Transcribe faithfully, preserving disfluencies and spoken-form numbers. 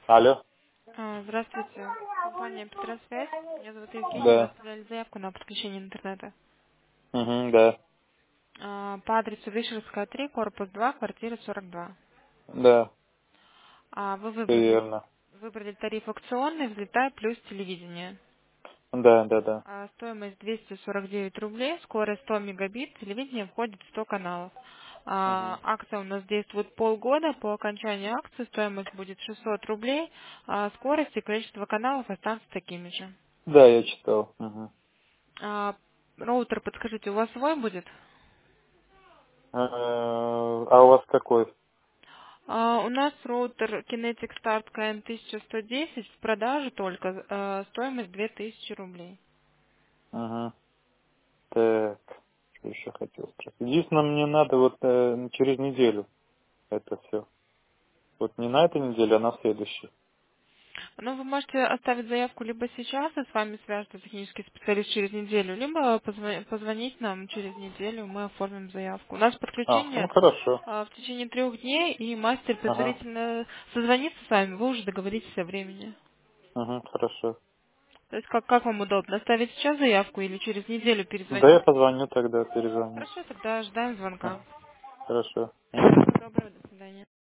Алло. А, Здравствуйте. Компания Петросвязь. Меня зовут Евгения. Вы Да. оставляли заявку на подключение интернета. Угу, да. А, По адресу Вишерская, три, корпус два, квартира сорок два. Да. А Вы Все выбрали, верно. выбрали тариф акционный, взлетай плюс телевидение. Да, да, да. А, Стоимость двести сорок девять рублей, скорость сто мегабит, телевидение входит в сто каналов. А, Угу. Акция у нас действует полгода. По окончании акции стоимость будет шестьсот рублей, а скорость и количество каналов останутся такими же. Да, я читал. Угу. А, Роутер, подскажите, у вас свой будет? А у вас какой? А, У нас роутер Kinetic Start кей эн тысяча сто десять в продаже только, э, стоимость две тысячи рублей. Угу. Так. Что еще хотел спросить? Единственное, мне надо вот э, через неделю это все. Вот не на этой неделе, а на следующей. Ну, вы можете оставить заявку либо сейчас, и с вами свяжется технический специалист через неделю, либо позво- позвонить нам через неделю, мы оформим заявку. У нас А, ну подключение хорошо. а, в течение трех дней, и мастер Ага. предварительно созвонится с вами, вы уже договоритесь о времени. Угу, хорошо. То есть как, как вам удобно, оставить сейчас заявку или через неделю Да, я перезвонить? позвоню тогда, перезвоню. Хорошо, тогда ожидаем звонка. Ага. Хорошо. Мгм. Всего доброго, до свидания.